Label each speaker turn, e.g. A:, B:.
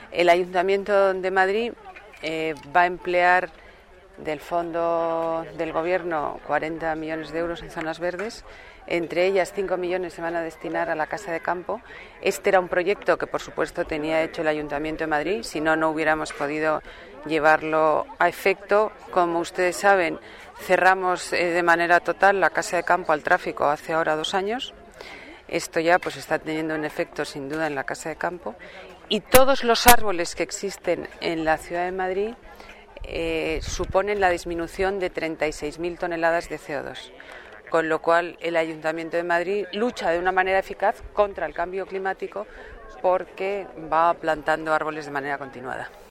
A: El Ayuntamiento de Madrid va a emplear del fondo del Gobierno 40 millones de euros en zonas verdes. Entre ellas 5 millones se van a destinar a la Casa de Campo. Este era un proyecto que por supuesto tenía hecho el Ayuntamiento de Madrid, si no, no hubiéramos podido llevarlo a efecto. Como ustedes saben, cerramos de manera total la Casa de Campo al tráfico hace ahora 2 años. Esto ya pues está teniendo un efecto sin duda en la Casa de Campo, y todos los árboles que existen en la ciudad de Madrid suponen la disminución de 36.000 toneladas de CO2, con lo cual el Ayuntamiento de Madrid lucha de una manera eficaz contra el cambio climático porque va plantando árboles de manera continuada.